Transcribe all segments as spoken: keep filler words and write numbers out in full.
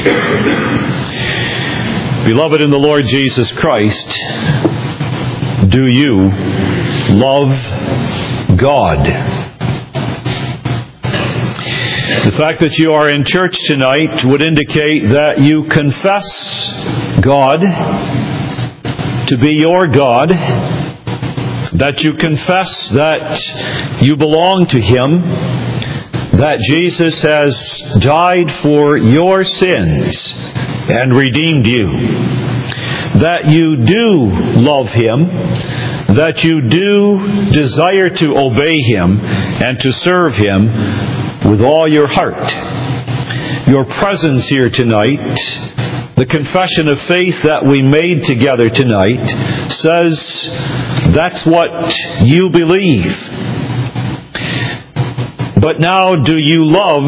Beloved in the Lord Jesus Christ, do you love God? The fact that you are in church tonight would indicate that you confess God to be your God, that you confess that you belong to Him, that Jesus has died for your sins and redeemed you, that you do love Him, that you do desire to obey Him and to serve Him with all your heart. Your presence here tonight, the confession of faith that we made together tonight, says that's what you believe. But now, do you love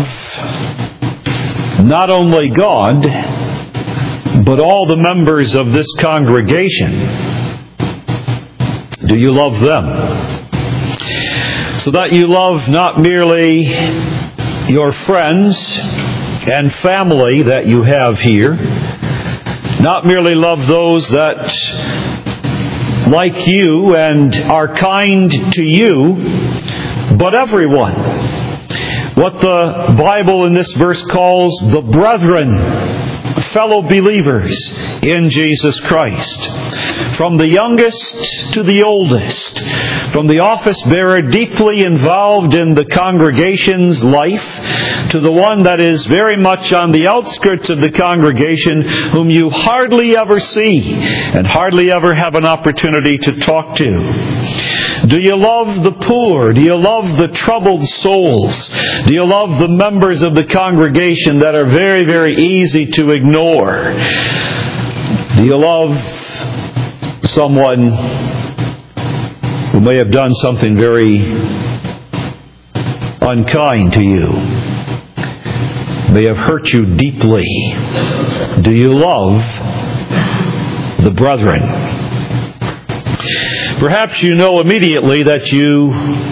not only God, but all the members of this congregation? Do you love them? So that you love not merely your friends and family that you have here, not merely love those that like you and are kind to you, but everyone. What the Bible in this verse calls the brethren, fellow believers in Jesus Christ. From the youngest to the oldest, from the office bearer deeply involved in the congregation's life, to the one that is very much on the outskirts of the congregation, whom you hardly ever see and hardly ever have an opportunity to talk to. Do you love the poor? Do you love the troubled souls? Do you love the members of the congregation that are very, very easy to ignore? Do you love someone who may have done something very unkind to you, may have hurt you deeply? Do you love the brethren? Perhaps you know immediately that you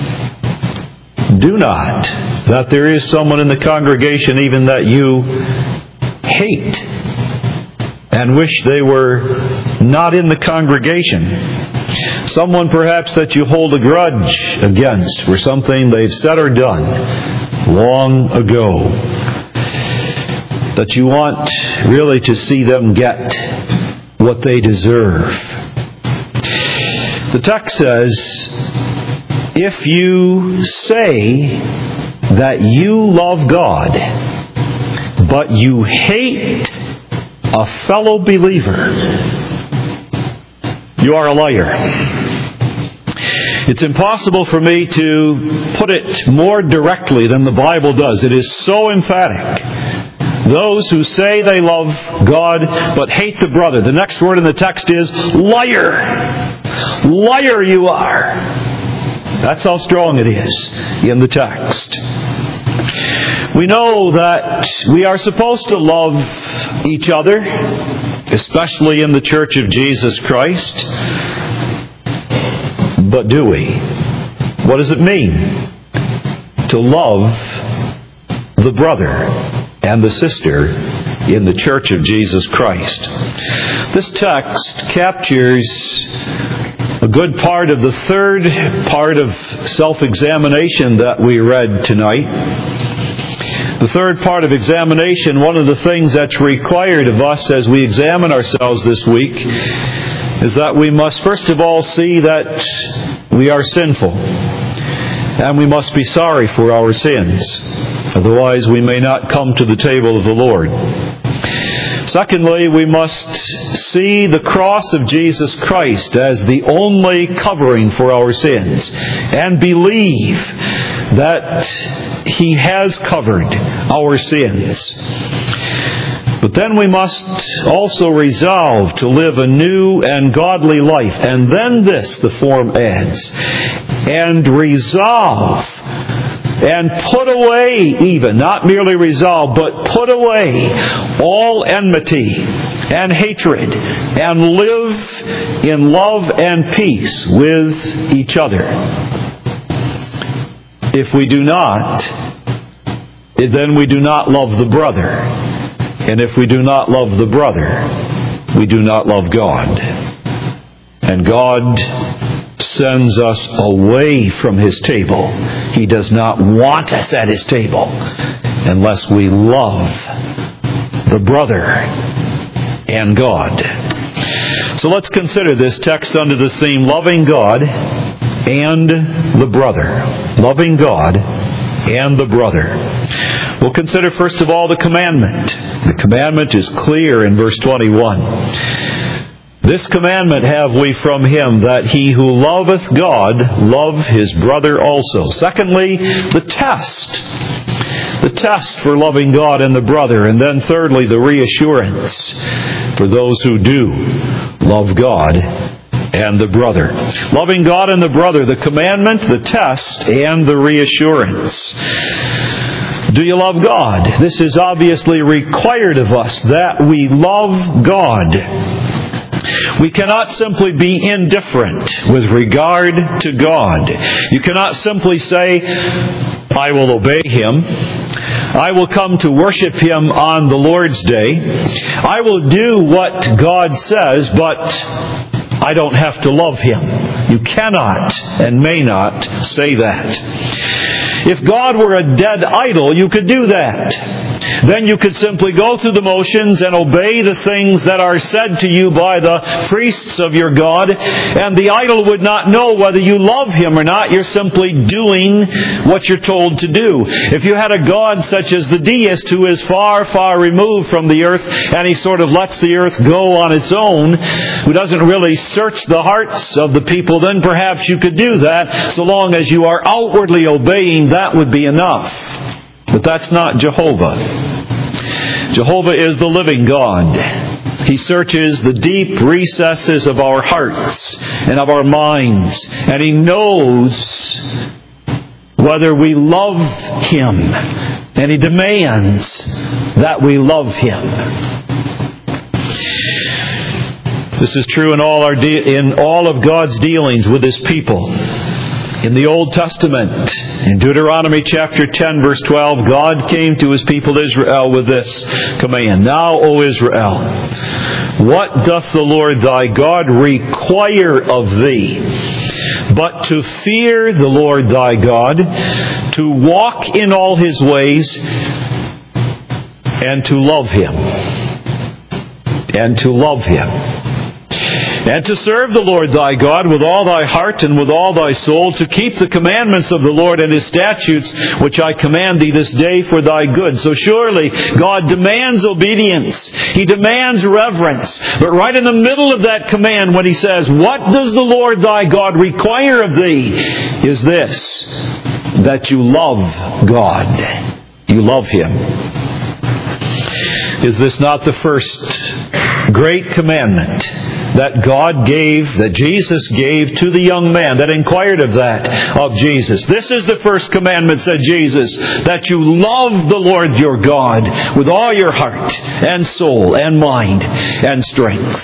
do not, that there is someone in the congregation even that you hate and wish they were not in the congregation. Someone perhaps that you hold a grudge against for something they've said or done long ago, that you want really to see them get what they deserve. The text says, if you say that you love God, but you hate a fellow believer, you are a liar. It's impossible for me to put it more directly than the Bible does. It is so emphatic. Those who say they love God but hate the brother. The next word in the text is liar. Liar you are. That's how strong it is in the text. We know that we are supposed to love each other, especially in the Church of Jesus Christ. But do we? What does it mean to love the brother and the sister in the Church of Jesus Christ? This text captures a good part of the third part of self-examination that we read tonight. The third part of examination, one of the things that's required of us as we examine ourselves this week, is that we must first of all see that we are sinful. And we must be sorry for our sins. Otherwise we may not come to the table of the Lord. Secondly, we must see the cross of Jesus Christ as the only covering for our sins, and believe that He has covered our sins. But then we must also resolve to live a new and godly life. And then this, the form adds, and resolve and put away even, not merely resolve, but put away all enmity and hatred, and live in love and peace with each other. If we do not, then we do not love the brother. And if we do not love the brother, we do not love God. And God sends us away from His table. He does not want us at His table unless we love the brother and God. So let's consider this text under the theme, loving God and the brother. Loving God and the brother. We'll consider first of all the commandment. The commandment is clear in verse twenty-one. This commandment have we from Him, that he who loveth God love his brother also. Secondly, the test. The test for loving God and the brother. And then thirdly, the reassurance for those who do love God and the brother. Loving God and the brother, the commandment, the test, and the reassurance. Do you love God? This is obviously required of us, that we love God. We cannot simply be indifferent with regard to God. You cannot simply say, I will obey Him. I will come to worship Him on the Lord's Day. I will do what God says, but I don't have to love Him. You cannot and may not say that. If God were a dead idol, you could do that. Then you could simply go through the motions and obey the things that are said to you by the priests of your God, and the idol would not know whether you love Him or not. You're simply doing what you're told to do. If you had a God such as the deist, who is far, far removed from the earth, and He sort of lets the earth go on its own, who doesn't really search the hearts of the people, then perhaps you could do that. So long as you are outwardly obeying, that would be enough. But that's not Jehovah. Jehovah is the living God. He searches the deep recesses of our hearts and of our minds. And He knows whether we love Him. And He demands that we love Him. This is true in all our de- in all of God's dealings with His people. In the Old Testament, in Deuteronomy chapter ten, verse twelve, God came to His people Israel with this command. Now, O Israel, what doth the Lord thy God require of thee, but to fear the Lord thy God, to walk in all His ways, and to love Him. And to love Him. And to serve the Lord thy God with all thy heart and with all thy soul, to keep the commandments of the Lord and His statutes, which I command thee this day for thy good. So surely God demands obedience. He demands reverence. But right in the middle of that command, when He says, what does the Lord thy God require of thee, is this, that you love God. You love Him. Is this not the first great commandment that God gave, that Jesus gave to the young man that inquired of that, of Jesus? This is the first commandment, said Jesus, that you love the Lord your God with all your heart and soul and mind and strength.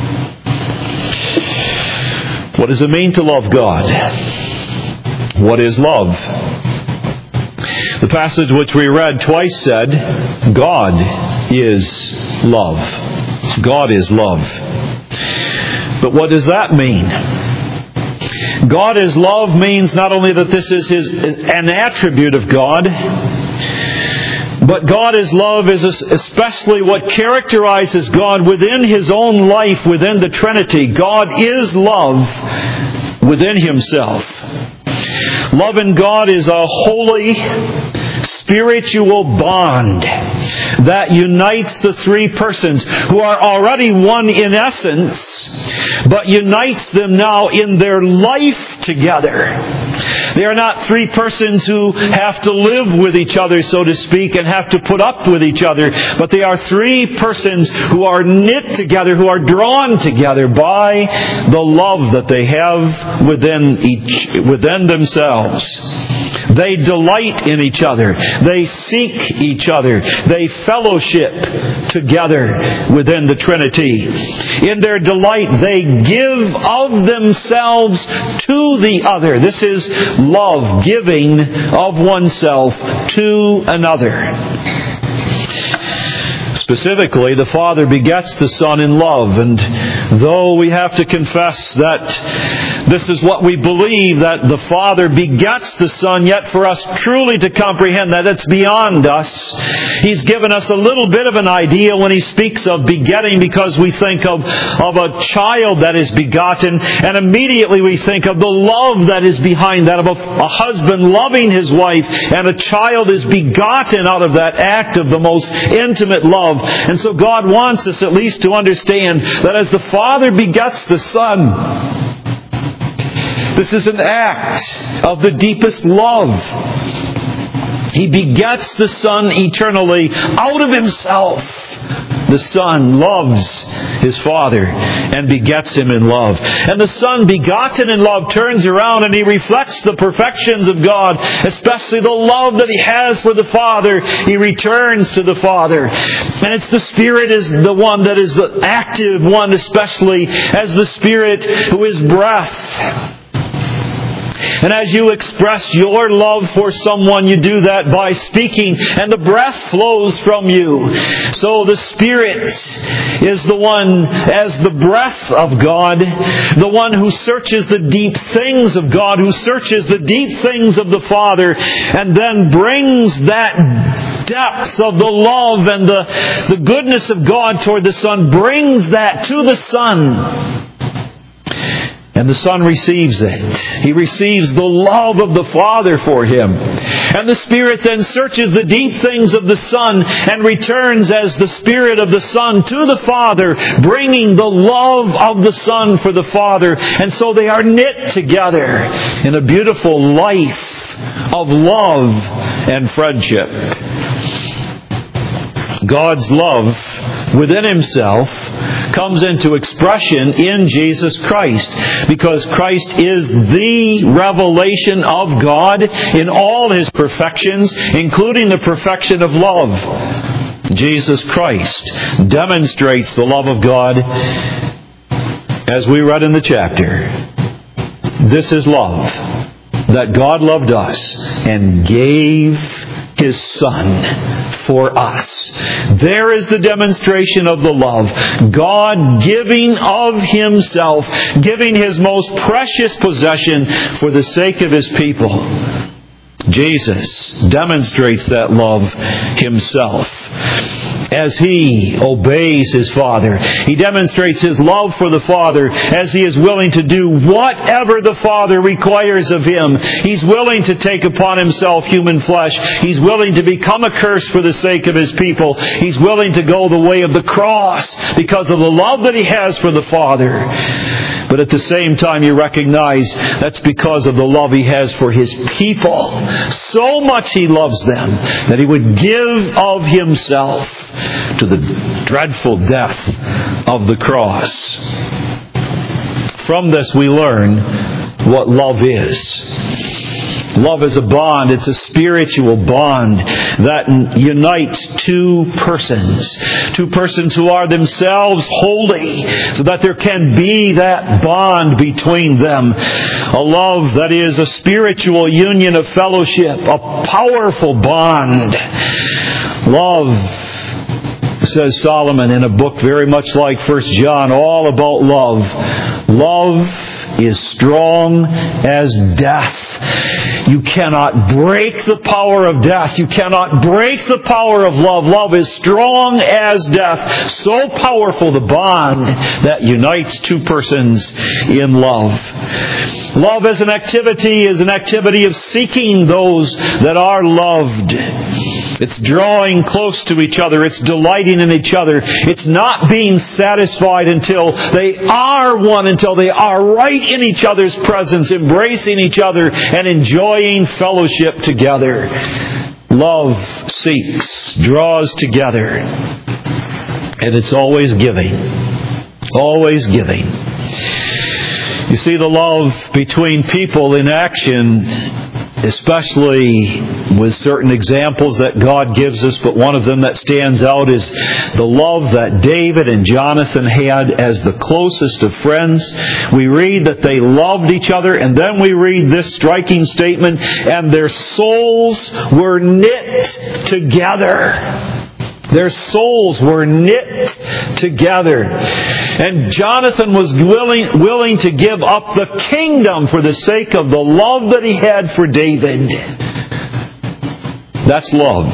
What does it mean to love God? What is love? The passage which we read twice said, God is love. God is love. But what does that mean? God is love means not only that this is his, an attribute of God, but God is love is especially what characterizes God within His own life, within the Trinity. God is love within Himself. Love in God is a holy, spiritual bond that unites the three persons who are already one in essence, but unites them now in their life together. They are not three persons who have to live with each other, so to speak, and have to put up with each other, but they are three persons who are knit together, who are drawn together by the love that they have within each, within themselves. They delight in each other. They seek each other. They fellowship together within the Trinity. In their delight, they give of themselves to the other. This is love, giving of oneself to another. Specifically, the Father begets the Son in love. And though we have to confess that this is what we believe, that the Father begets the Son, yet for us truly to comprehend that it's beyond us. He's given us a little bit of an idea when He speaks of begetting, because we think of, of a child that is begotten, and immediately we think of the love that is behind that, of a, a husband loving his wife, and a child is begotten out of that act of the most intimate love. And so God wants us at least to understand that as the Father begets the Son, this is an act of the deepest love. He begets the Son eternally out of Himself. The Son loves His Father and begets Him in love. And the Son, begotten in love, turns around and He reflects the perfections of God, especially the love that He has for the Father. He returns to the Father. And it's the Spirit is the one that is the active one, especially as the Spirit who is breath. And as you express your love for someone, you do that by speaking, and the breath flows from you. So the Spirit is the one, as the breath of God, the one who searches the deep things of God, who searches the deep things of the Father, and then brings that depth of the love and the, the goodness of God toward the Son, brings that to the Son. And the Son receives it. He receives the love of the Father for Him. And the Spirit then searches the deep things of the Son and returns as the Spirit of the Son to the Father, bringing the love of the Son for the Father. And so they are knit together in a beautiful life of love and friendship. God's love within Himself comes into expression in Jesus Christ, because Christ is the revelation of God in all His perfections, including the perfection of love. Jesus Christ demonstrates the love of God, as we read in the chapter. This is love, that God loved us and gave His Son for us. There is the demonstration of the love. God giving of Himself, giving His most precious possession for the sake of His people. Jesus demonstrates that love Himself. As He obeys His Father, He demonstrates His love for the Father as He is willing to do whatever the Father requires of Him. He's willing to take upon Himself human flesh. He's willing to become a curse for the sake of His people. He's willing to go the way of the cross because of the love that He has for the Father. But at the same time, you recognize that's because of the love He has for His people. So much He loves them that He would give of Himself to the dreadful death of the cross. From this we learn what love is. Love is a bond. It's a spiritual bond that unites two persons. Two persons who are themselves holy, so that there can be that bond between them. A love that is a spiritual union of fellowship, a powerful bond. Love, says Solomon in a book very much like First John, all about love. Love is strong as death. You cannot break the power of death. You cannot break the power of love. Love is strong as death. So powerful the bond that unites two persons in love. Love as an activity is an activity of seeking those that are loved. It's drawing close to each other. It's delighting in each other. It's not being satisfied until they are one, until they are right in each other's presence, embracing each other and enjoying fellowship together. Love seeks, draws together, and it's always giving. Always giving. You see the love between people in action, especially with certain examples that God gives us, but one of them that stands out is the love that David and Jonathan had as the closest of friends. We read that they loved each other, and then we read this striking statement, and their souls were knit together. Their souls were knit together. And Jonathan was willing, willing to give up the kingdom for the sake of the love that he had for David. That's love.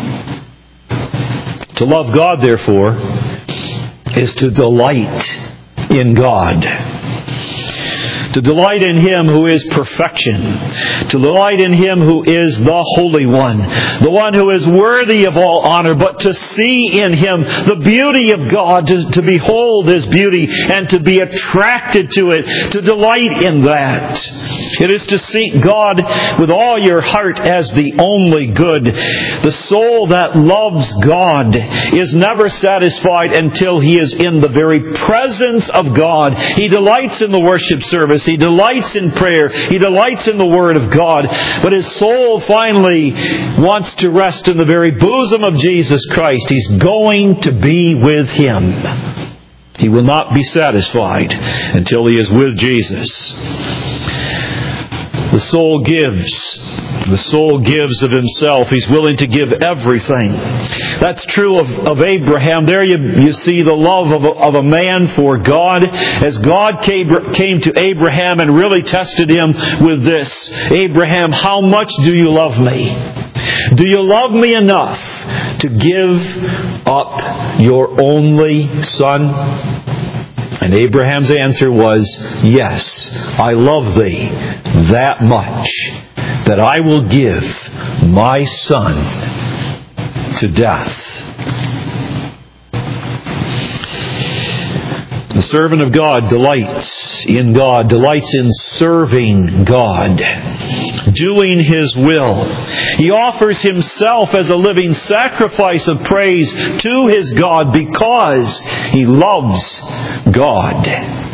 To love God, therefore, is to delight in God. To delight in Him who is perfection. To delight in Him who is the Holy One. The one who is worthy of all honor. But to see in Him the beauty of God. To, to behold His beauty and to be attracted to it. To delight in that. It is to seek God with all your heart as the only good. The soul that loves God is never satisfied until he is in the very presence of God. He delights in the worship service. He delights in prayer. He delights in the Word of God. But his soul finally wants to rest in the very bosom of Jesus Christ. He's going to be with Him. He will not be satisfied until he is with Jesus. The soul gives. The soul gives of himself. He's willing to give everything. That's true of, of Abraham. There you, you see the love of a, of a man for God. As God came, came to Abraham and really tested him with this. Abraham, how much do you love me? Do you love me enough to give up your only son? And Abraham's answer was, yes, I love thee that much that I will give my son to death. The servant of God delights in God, delights in serving God, doing His will. He offers himself as a living sacrifice of praise to his God because he loves God.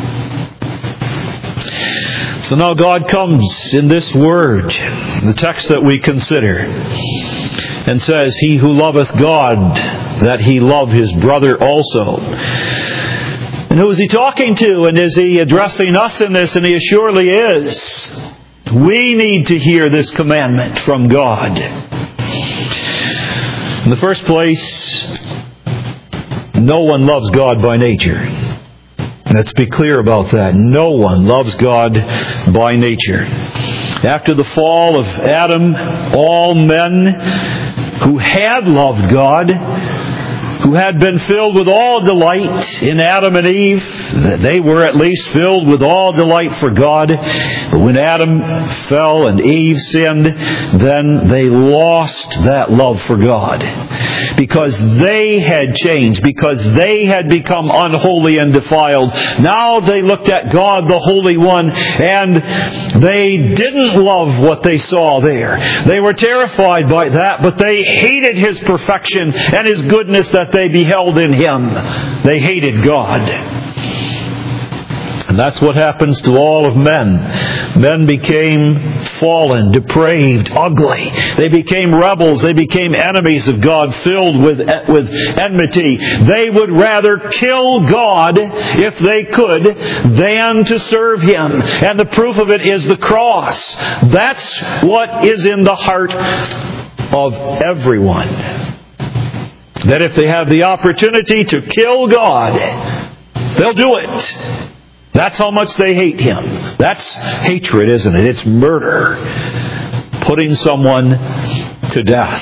So now God comes in this word, the text that we consider, and says, he who loveth God, that he love his brother also. And who is he talking to? And is he addressing us in this? And he surely is. We need to hear this commandment from God. In the first place, no one loves God by nature. Let's be clear about that. No one loves God by nature. After the fall of Adam, all men who had loved God, who had been filled with all delight in Adam and Eve, they were at least filled with all delight for God. But when Adam fell and Eve sinned, then they lost that love for God. Because they had changed, because they had become unholy and defiled. Now they looked at God, the Holy One, and they didn't love what they saw there. They were terrified by that, but they hated His perfection and His goodness that they beheld in Him. They hated God. And that's what happens to all of men. Men became fallen, depraved, ugly. They became rebels. They became enemies of God, filled with, with enmity. They would rather kill God, if they could, than to serve Him. And the proof of it is the cross. That's what is in the heart of everyone. That if they have the opportunity to kill God, they'll do it. That's how much they hate Him. That's hatred, isn't it? It's murder. Putting someone to death.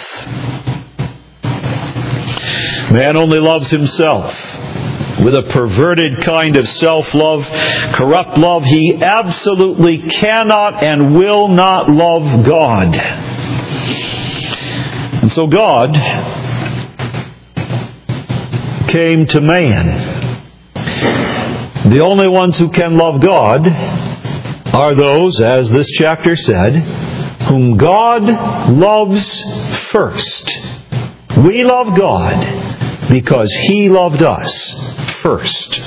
Man only loves himself. With a perverted kind of self-love, corrupt love, he absolutely cannot and will not love God. And so God came to man. The only ones who can love God are those, as this chapter said, whom God loves first. We love God because He loved us first.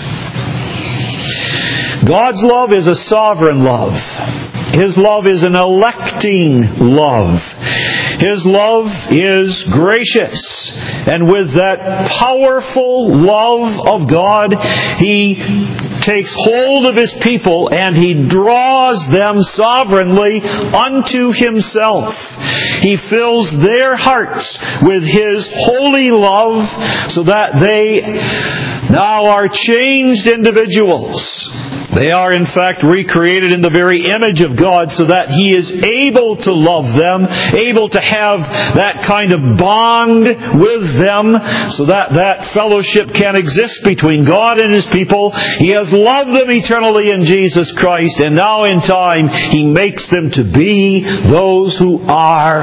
God's love is a sovereign love. His love is an electing love. His love is gracious. And with that powerful love of God, He takes hold of His people and He draws them sovereignly unto Himself. He fills their hearts with His holy love so that they now are changed individuals. They are in fact recreated in the very image of God so that He is able to love them, able to have that kind of bond with them so that that fellowship can exist between God and His people. He has loved them eternally in Jesus Christ, and now in time He makes them to be those who are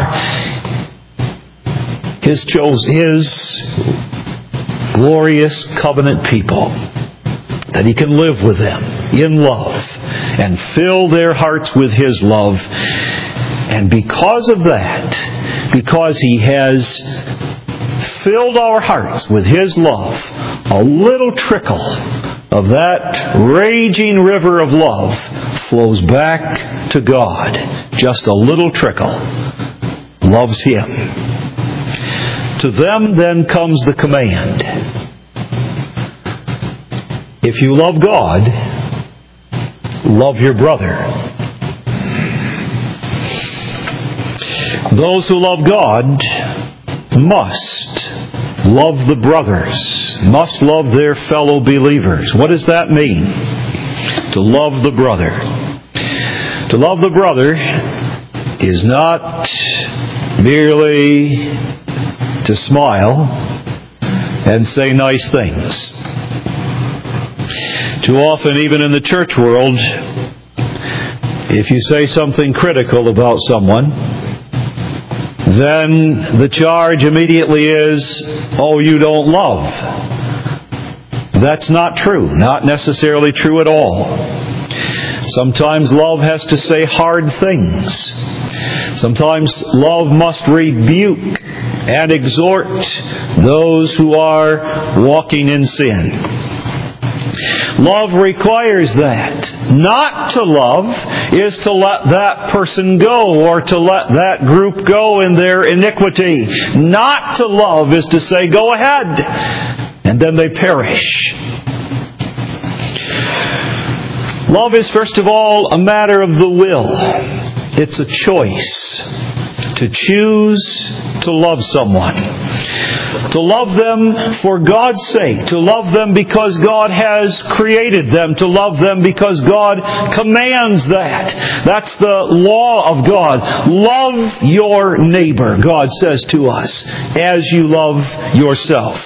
His chosen, His glorious covenant people. That He can live with them in love and fill their hearts with His love. And because of that, because He has filled our hearts with His love, a little trickle of that raging river of love flows back to God. Just a little trickle loves Him. To them then comes the command. If you love God, love your brother. Those who love God must love the brothers, must love their fellow believers. What does that mean? To love the brother. To love the brother is not merely to smile and say nice things. Too often, even in the church world, if you say something critical about someone, then the charge immediately is, oh, you don't love. That's not true. Not necessarily true at all. Sometimes love has to say hard things. Sometimes love must rebuke and exhort those who are walking in sin. Love requires that. Not to love is to let that person go or to let that group go in their iniquity. Not to love is to say, go ahead, and then they perish. Love is first of all a matter of the will. It's a choice to choose to love someone. To love them for God's sake. To love them because God has created them. To love them because God commands that. That's the law of God. Love your neighbor, God says to us, as you love yourself.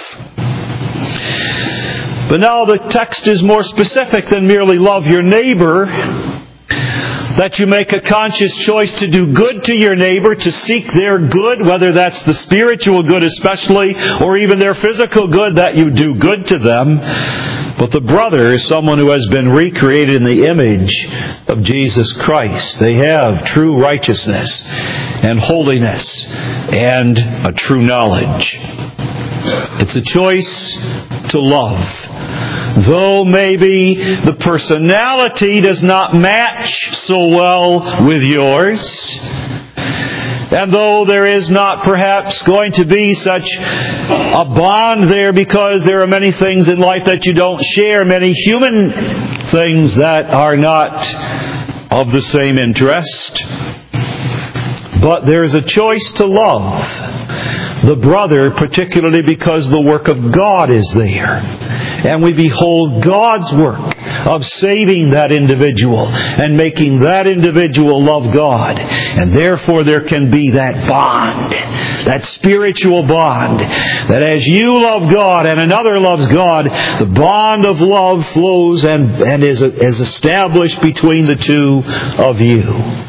But now the text is more specific than merely love your neighbor. That you make a conscious choice to do good to your neighbor, to seek their good, whether that's the spiritual good especially, or even their physical good, that you do good to them. But the brother is someone who has been recreated in the image of Jesus Christ. They have true righteousness and holiness and a true knowledge. It's a choice to love. Though maybe the personality does not match so well with yours, and though there is not perhaps going to be such a bond there because there are many things in life that you don't share, many human things that are not of the same interest, but there's a choice to love the brother, particularly because the work of God is there. And we behold God's work of saving that individual and making that individual love God. And therefore there can be that bond, that spiritual bond, that as you love God and another loves God, the bond of love flows and, and is, is established between the two of you.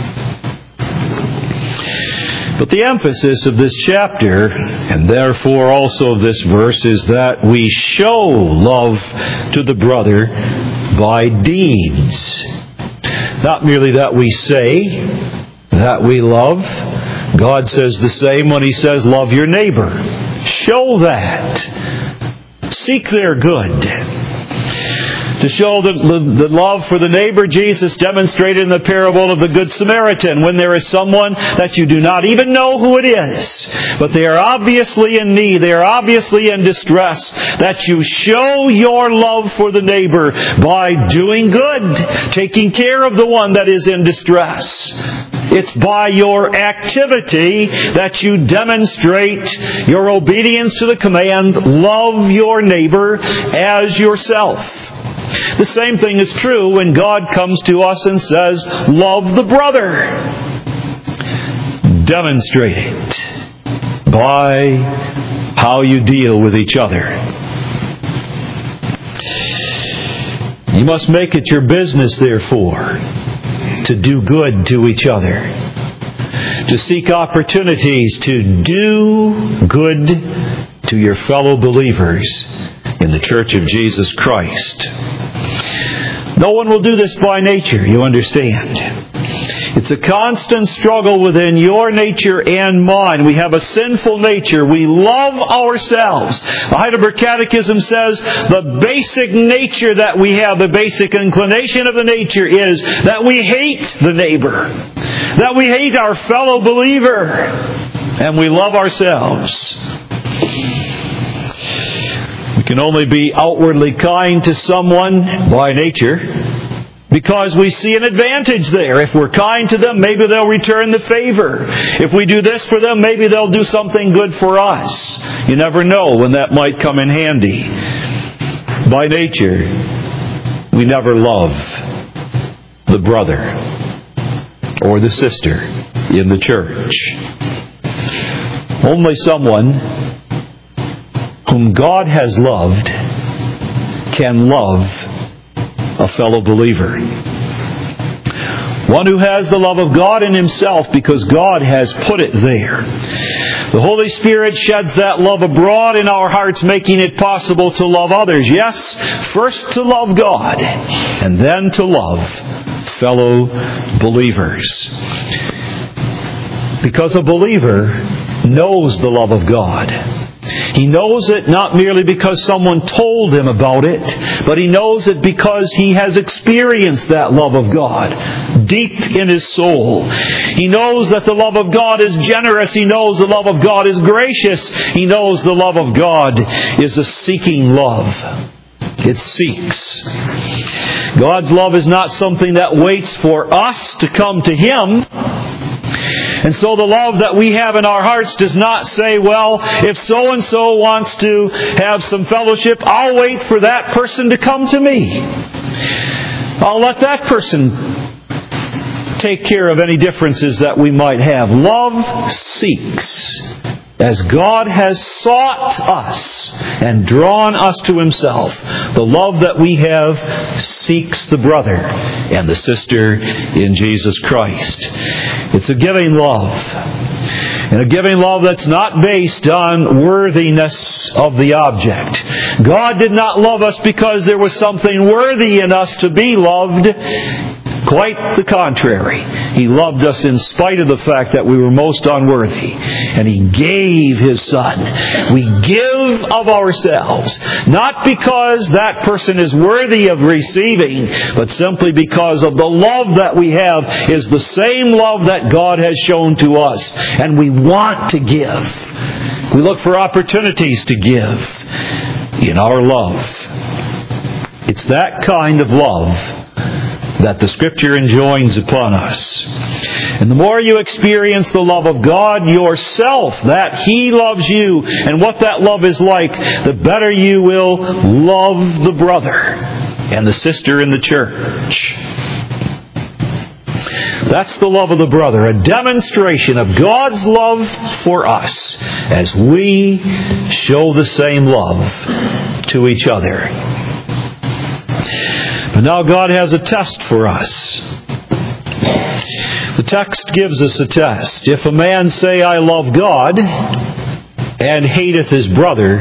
But the emphasis of this chapter, and therefore also of this verse, is that we show love to the brother by deeds. Not merely that we say that we love. God says the same when He says, love your neighbor. Show that. Seek their good. To show the, the, the love for the neighbor, Jesus demonstrated in the parable of the Good Samaritan, when there is someone that you do not even know who it is, but they are obviously in need, they are obviously in distress, that you show your love for the neighbor by doing good, taking care of the one that is in distress. It's by your activity that you demonstrate your obedience to the command, love your neighbor as yourself. The same thing is true when God comes to us and says, love the brother. Demonstrate it by how you deal with each other. You must make it your business, therefore, to do good to each other, to seek opportunities to do good to your fellow believers in the Church of Jesus Christ. No one will do this by nature, you understand. It's a constant struggle within your nature and mine. We have a sinful nature. We love ourselves. The Heidelberg Catechism says the basic nature that we have, the basic inclination of the nature is that we hate the neighbor, that we hate our fellow believer, and we love ourselves. We can only be outwardly kind to someone by nature because we see an advantage there. If we're kind to them, maybe they'll return the favor. If we do this for them, maybe they'll do something good for us. You never know when that might come in handy. By nature, we never love the brother or the sister in the church. Only someone whom God has loved can love a fellow believer. One who has the love of God in himself because God has put it there. The Holy Spirit sheds that love abroad in our hearts, making it possible to love others. Yes, first to love God, and then to love fellow believers. Because a believer knows the love of God. He knows it not merely because someone told him about it, but he knows it because he has experienced that love of God deep in his soul. He knows that the love of God is generous. He knows the love of God is gracious. He knows the love of God is a seeking love. It seeks. God's love is not something that waits for us to come to Him. And so the love that we have in our hearts does not say, well, if so-and-so wants to have some fellowship, I'll wait for that person to come to me. I'll let that person take care of any differences that we might have. Love seeks. As God has sought us and drawn us to Himself, the love that we have seeks the brother and the sister in Jesus Christ. It's a giving love. And a giving love that's not based on worthiness of the object. God did not love us because there was something worthy in us to be loved. Quite the contrary. He loved us in spite of the fact that we were most unworthy. And He gave His Son. We give of ourselves, not because that person is worthy of receiving, but simply because of the love that we have is the same love that God has shown to us. And we want to give. We look for opportunities to give in our love. It's that kind of love that the Scripture enjoins upon us. And the more you experience the love of God yourself, that He loves you, and what that love is like, the better you will love the brother and the sister in the church. That's the love of the brother, a demonstration of God's love for us as we show the same love to each other. But now God has a test for us. The text gives us a test. If a man say, I love God, and hateth his brother,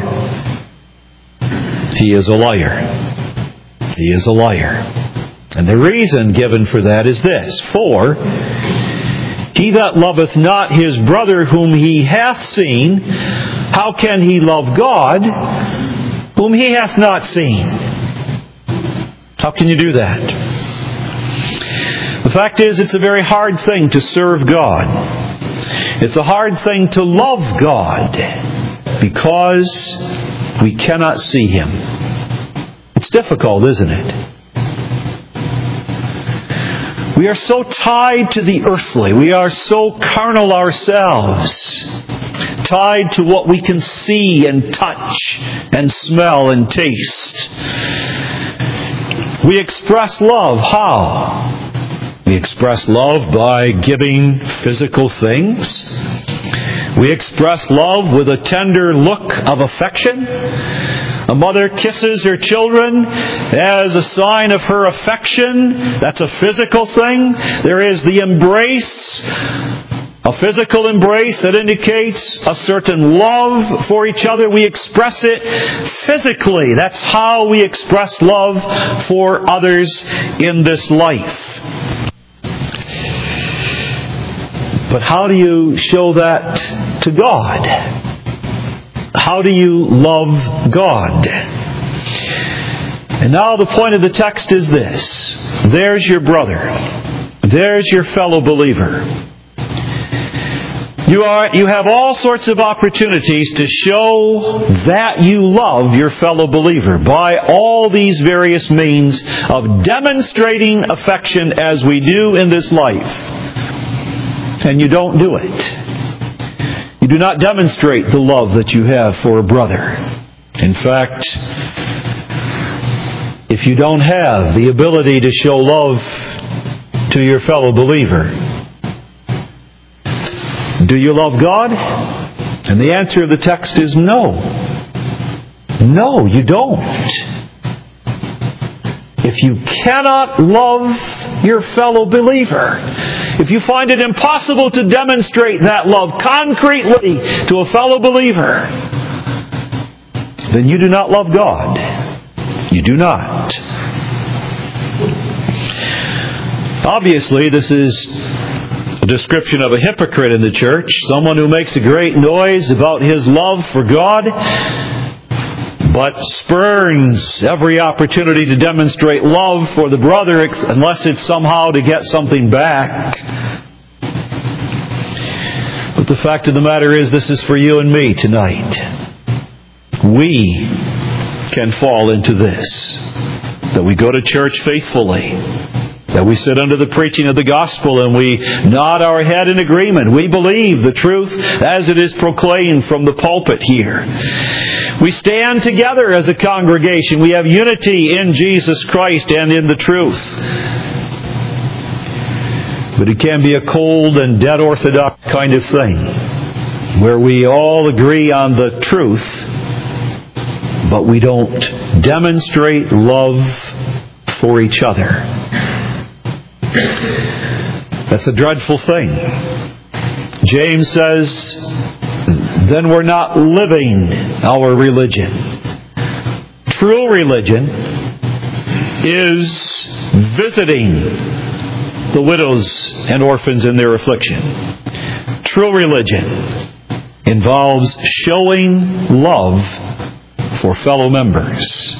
he is a liar. He is a liar. And the reason given for that is this. For he that loveth not his brother whom he hath seen, how can he love God whom he hath not seen? How can you do that? The fact is, it's a very hard thing to serve God. It's a hard thing to love God because we cannot see Him. It's difficult, isn't it? We are so tied to the earthly. We are so carnal ourselves. Tied to what we can see and touch and smell and taste. We express love. How? We express love by giving physical things. We express love with a tender look of affection. A mother kisses her children as a sign of her affection. That's a physical thing. There is the embrace, a physical embrace that indicates a certain love for each other. We express it physically. That's how we express love for others in this life. But how do you show that to God? How do you love God? And now the point of the text is this. There's your brother. There's your fellow believer. You are, you have all sorts of opportunities to show that you love your fellow believer by all these various means of demonstrating affection as we do in this life. And you don't do it. You do not demonstrate the love that you have for a brother. In fact, if you don't have the ability to show love to your fellow believer, do you love God? And the answer of the text is no. No, you don't. If you cannot love your fellow believer, if you find it impossible to demonstrate that love concretely to a fellow believer, then you do not love God. You do not. Obviously, this is a description of a hypocrite in the church, someone who makes a great noise about his love for God, but spurns every opportunity to demonstrate love for the brother unless it's somehow to get something back. But the fact of the matter is, this is for you and me tonight. We can fall into this, that we go to church faithfully, that we sit under the preaching of the gospel and we nod our head in agreement. We believe the truth as it is proclaimed from the pulpit here. We stand together as a congregation. We have unity in Jesus Christ and in the truth. But it can be a cold and dead orthodox kind of thing, where we all agree on the truth, but we don't demonstrate love for each other. That's a dreadful thing. James says, then we're not living our religion. True religion is visiting the widows and orphans in their affliction. True religion involves showing love for fellow members.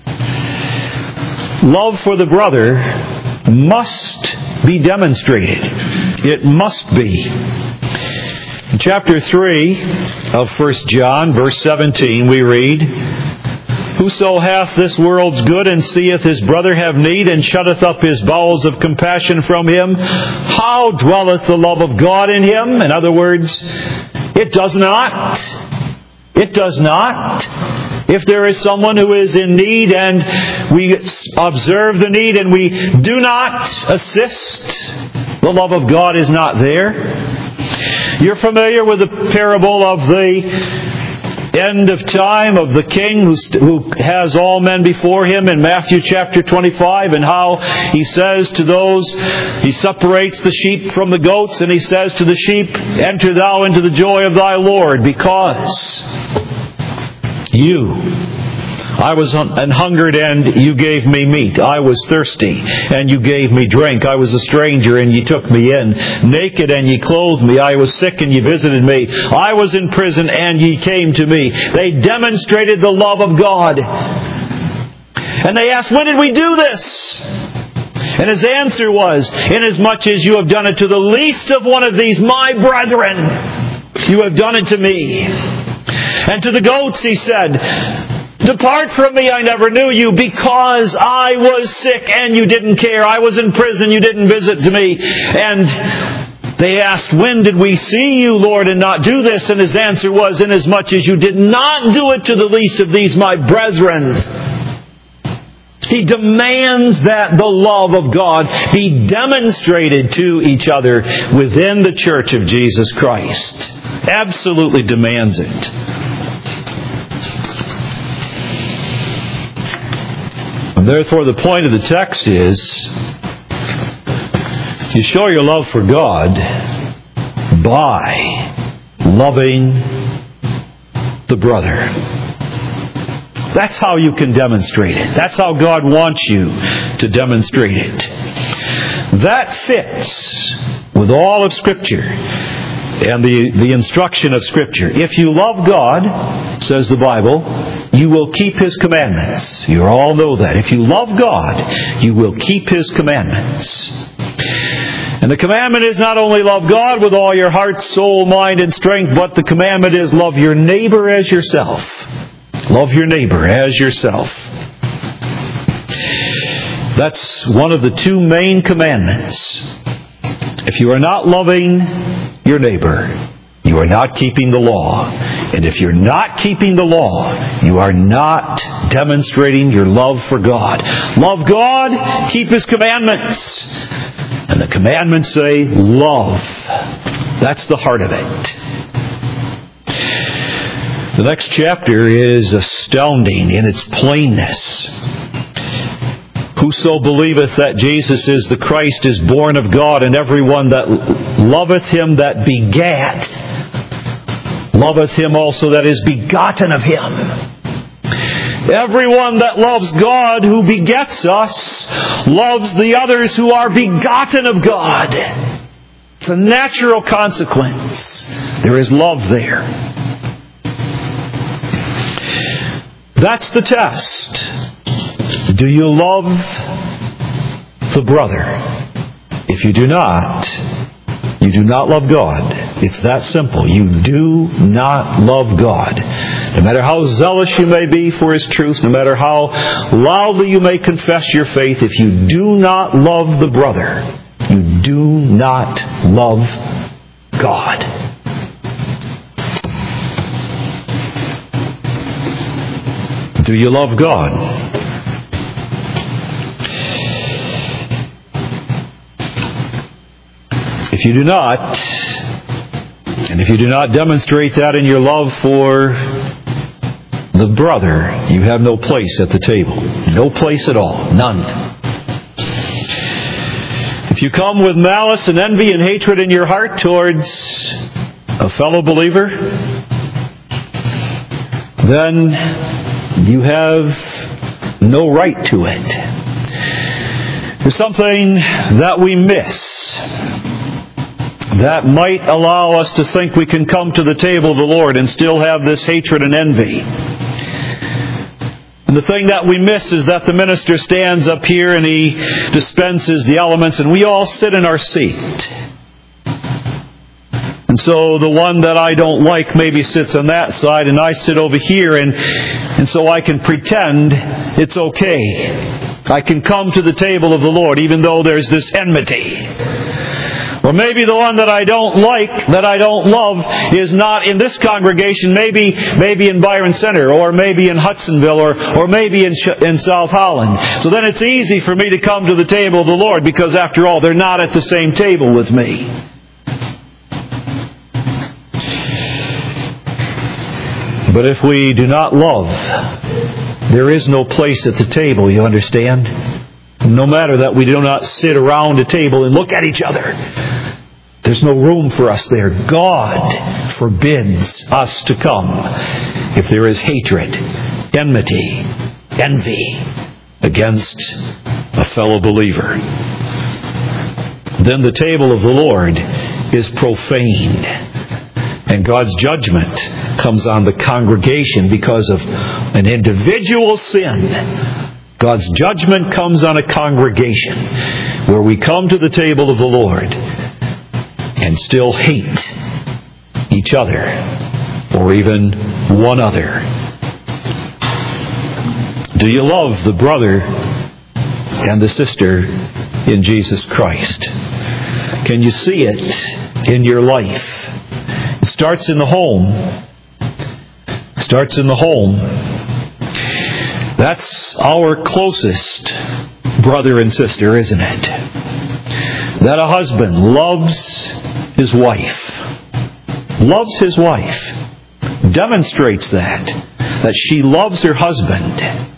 Love for the brother must be demonstrated. It must be. In chapter three of First John, verse seventeen, we read, whoso hath this world's good and seeth his brother have need and shutteth up his bowels of compassion from him, how dwelleth the love of God in him? In other words, it does not. It does not. If there is someone who is in need and we observe the need and we do not assist, the love of God is not there. You're familiar with the parable of the end of time of the king who, who has all men before him in Matthew chapter twenty-five, and how he says to those, he separates the sheep from the goats, and he says to the sheep, enter thou into the joy of thy Lord, because you, I was an hungered and you gave me meat. I was thirsty and you gave me drink. I was a stranger and you took me in. Naked and ye clothed me. I was sick and ye visited me. I was in prison and ye came to me. They demonstrated the love of God. And they asked, when did we do this? And his answer was, inasmuch as you have done it to the least of one of these, my brethren, you have done it to me. And to the goats he said, depart from me, I never knew you, because I was sick and you didn't care. I was in prison, you didn't visit me. And they asked, when did we see you, Lord, and not do this? And his answer was, inasmuch as you did not do it to the least of these, my brethren. He demands that the love of God be demonstrated to each other within the church of Jesus Christ. Absolutely demands it. And therefore, the point of the text is, you show your love for God by loving the brother. That's how you can demonstrate it. That's how God wants you to demonstrate it. That fits with all of Scripture and the, the instruction of Scripture. If you love God, says the Bible, you will keep His commandments. You all know that. If you love God, you will keep His commandments. And the commandment is not only love God with all your heart, soul, mind, and strength, but the commandment is love your neighbor as yourself. Love your neighbor as yourself. That's one of the two main commandments. If you are not loving your neighbor, you are not keeping the law. And if you're not keeping the law, you are not demonstrating your love for God. Love God, keep His commandments. And the commandments say, love. That's the heart of it. The next chapter is astounding in its plainness. Whoso believeth that Jesus is the Christ is born of God, and every one that loveth Him that begat, loveth Him also that is begotten of Him. Everyone that loves God who begets us, loves the others who are begotten of God. It's a natural consequence. There is love there. That's the test. Do you love the brother? If you do not, you do not love God. It's that simple. You do not love God. No matter how zealous you may be for His truth, no matter how loudly you may confess your faith, if you do not love the brother, you do not love God. Do you love God? If you do not, and if you do not demonstrate that in your love for the brother, you have no place at the table. No place at all. None. If you come with malice and envy and hatred in your heart towards a fellow believer, then you have no right to it. There's something that we miss that might allow us to think we can come to the table of the Lord and still have this hatred and envy. And the thing that we miss is that the minister stands up here and he dispenses the elements and we all sit in our seat. And so the one that I don't like maybe sits on that side and I sit over here, and and so I can pretend it's okay. I can come to the table of the Lord even though there's this enmity. Or maybe the one that I don't like, that I don't love, is not in this congregation, maybe maybe in Byron Center, or maybe in Hudsonville, or, or maybe in, in South Holland. So then it's easy for me to come to the table of the Lord because after all, they're not at the same table with me. But if we do not love, there is no place at the table, you understand? No matter that we do not sit around a table and look at each other. There's no room for us there. God forbids us to come if there is hatred, enmity, envy against a fellow believer. Then the table of the Lord is profaned. And God's judgment comes on the congregation because of an individual sin God's judgment comes on a congregation where we come to the table of the Lord and still hate each other or even one other. Do you love the brother and the sister in Jesus Christ? Can you see it in your life? It starts in the home. It starts in the home. That's our closest brother and sister, isn't it? That a husband loves his wife. Loves his wife. Demonstrates that. That she loves her husband.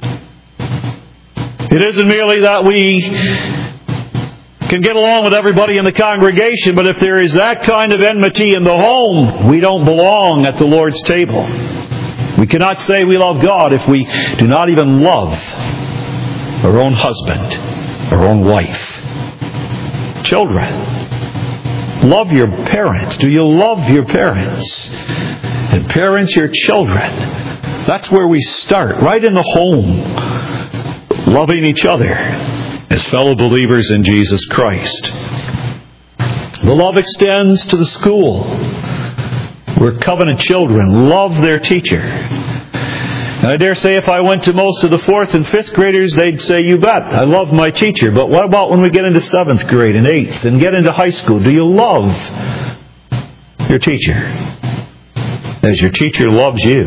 It isn't merely that we can get along with everybody in the congregation, but if there is that kind of enmity in the home, we don't belong at the Lord's table. We cannot say we love God if we do not even love our own husband, our own wife. Children, love your parents. Do you love your parents? And parents, your children. That's where we start, right in the home. Loving each other as fellow believers in Jesus Christ. The love extends to the school, where covenant children love their teacher. And I dare say if I went to most of the fourth and fifth graders, they'd say, you bet, I love my teacher. But what about when we get into seventh grade and eighth and get into high school? Do you love your teacher as your teacher loves you?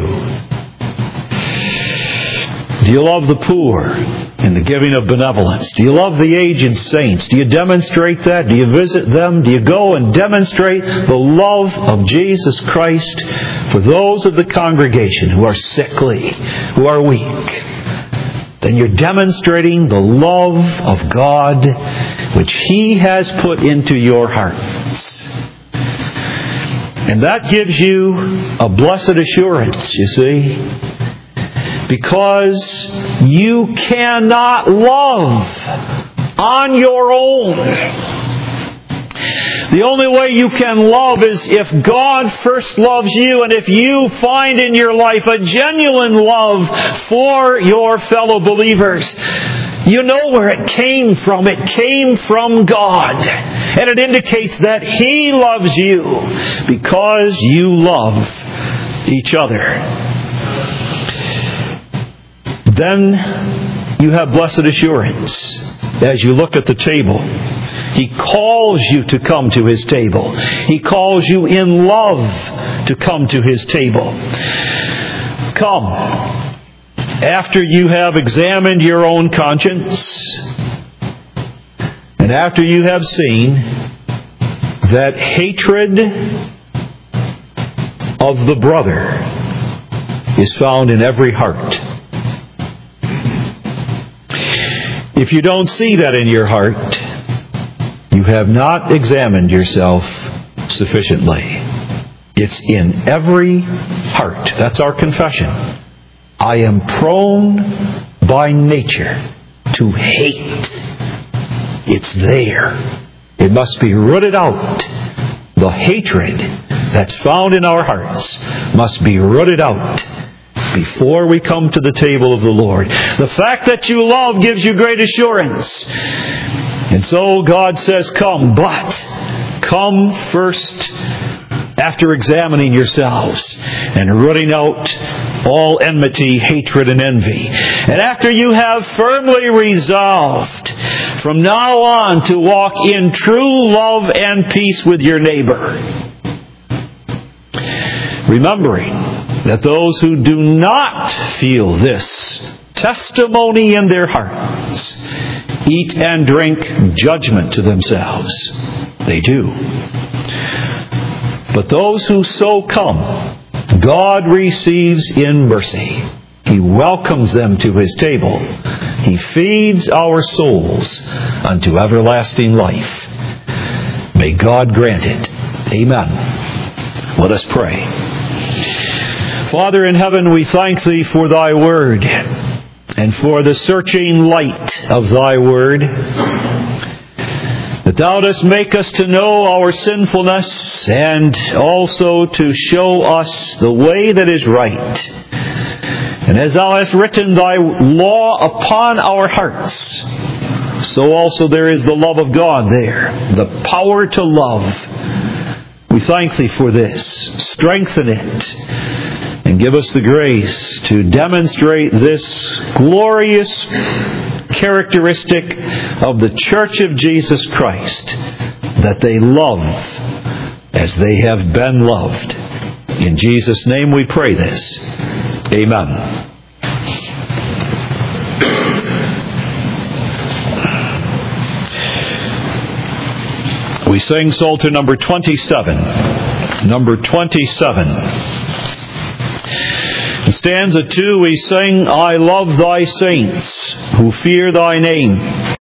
Do you love the poor in the giving of benevolence? Do you love the aged saints? Do you demonstrate that? Do you visit them? Do you go and demonstrate the love of Jesus Christ for those of the congregation who are sickly, who are weak? Then you're demonstrating the love of God which He has put into your hearts. And that gives you a blessed assurance, you see. Because you cannot love on your own. The only way you can love is if God first loves you, and if you find in your life a genuine love for your fellow believers. You know where it came from. It came from God. And it indicates that He loves you because you love each other. Then you have blessed assurance as you look at the table. He calls you to come to His table. He calls you in love to come to His table. Come, after you have examined your own conscience, and after you have seen that hatred of the brother is found in every heart. If you don't see that in your heart, you have not examined yourself sufficiently. It's in every heart. That's our confession. I am prone by nature to hate. It's there. It must be rooted out. The hatred that's found in our hearts must be rooted out before we come to the table of the Lord. The fact that you love gives you great assurance. And so God says, come, but come first after examining yourselves and rooting out all enmity, hatred, and envy. And after you have firmly resolved from now on to walk in true love and peace with your neighbor, remembering that those who do not feel this testimony in their hearts eat and drink judgment to themselves. They do. But those who so come, God receives in mercy. He welcomes them to His table. He feeds our souls unto everlasting life. May God grant it. Amen. Let us pray. Father in heaven, we thank Thee for Thy Word and for the searching light of Thy Word, that Thou dost make us to know our sinfulness and also to show us the way that is right. And as thou hast written thy law upon our hearts, so also there is the love of God there, the power to love. We thank Thee for this. Strengthen it, and give us the grace to demonstrate this glorious characteristic of the Church of Jesus Christ, that they love as they have been loved. In Jesus' name we pray this. Amen. We sing Psalter number twenty-seven. Number twenty-seven. In stanza two we sing, I love thy saints who fear thy name.